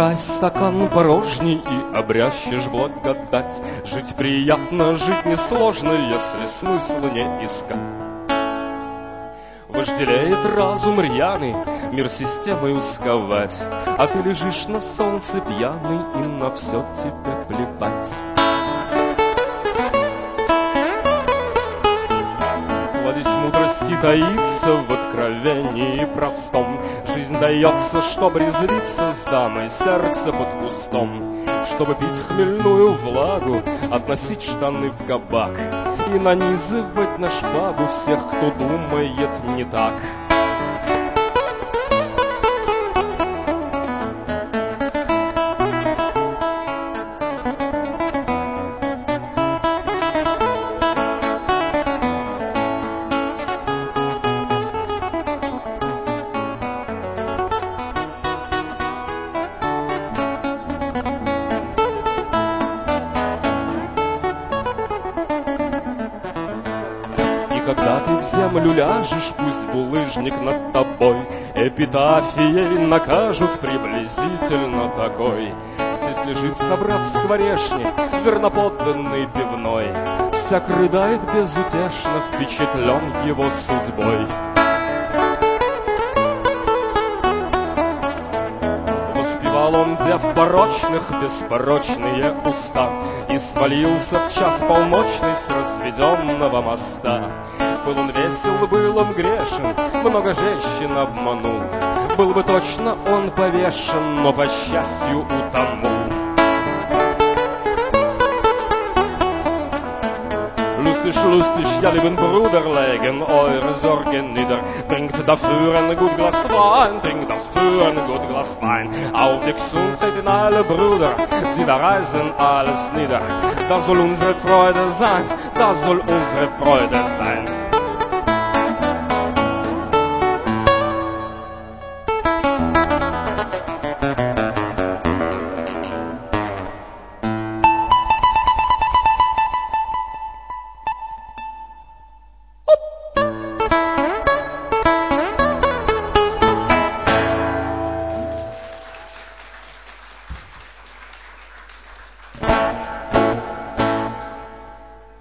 Дай стакан порожний и обрящешь благодать. Жить приятно, жить несложно, если смысла не искать. Вожделеет разум рьяный мир системой сковать, а ты лежишь на солнце пьяный, и на все тебе плевать. Кладезь мудрости таится в откровении простом. Жизнь дается, чтобы резвиться с дамой, сердце под кустом, чтобы пить хмельную влагу, относить штаны в кабак и нанизывать на шпагу всех, кто думает не так. Когда ты в землю ляжешь, пусть булыжник над тобой эпитафией накажут приблизительно такой. Здесь лежит собрат скворечни, верноподданный пивной, всяк рыдает безутешно, впечатлен его судьбой. Воспевал он дев порочных беспорочные уста и свалился в час полночный с разведенного моста. Был он весел, был он грешен, много женщин обманул. Был бы точно он повешен, но по счастью утонул. Lustig, lustig, ja lieben Bruder, legen eure Sorgen nieder. Trinkt dafür ein gut Glas Wein, trinkt dafür ein gut Glas Wein. Auf die Gesundheit in alle Brüder, die da reisen alles nieder. Das soll unsere Freude sein, das soll unsere Freude sein.